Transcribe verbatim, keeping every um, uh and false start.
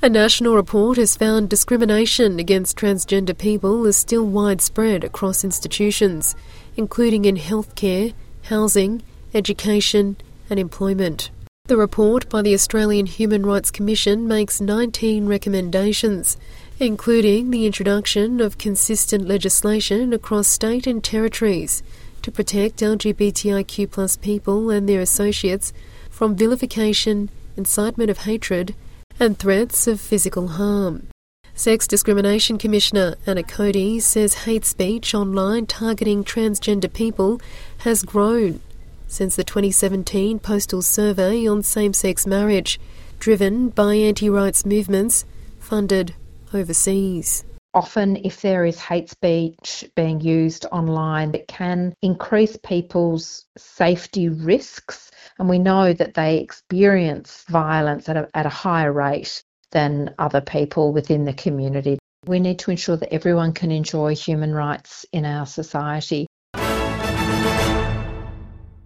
A national report has found discrimination against transgender people is still widespread across institutions, including in healthcare, housing, education and employment. The report by the Australian Human Rights Commission makes nineteen recommendations, including the introduction of consistent legislation across state and territories to protect L G B T I Q plus people and their associates from vilification, incitement of hatred and threats of physical harm. Sex Discrimination Commissioner Anna Cody says hate speech online targeting transgender people has grown since the twenty seventeen postal survey on same-sex marriage, driven by anti-rights movements funded overseas. Often, if there is hate speech being used online, it can increase people's safety risks, and we know that they experience violence at a, at a higher rate than other people within the community. We need to ensure that everyone can enjoy human rights in our society.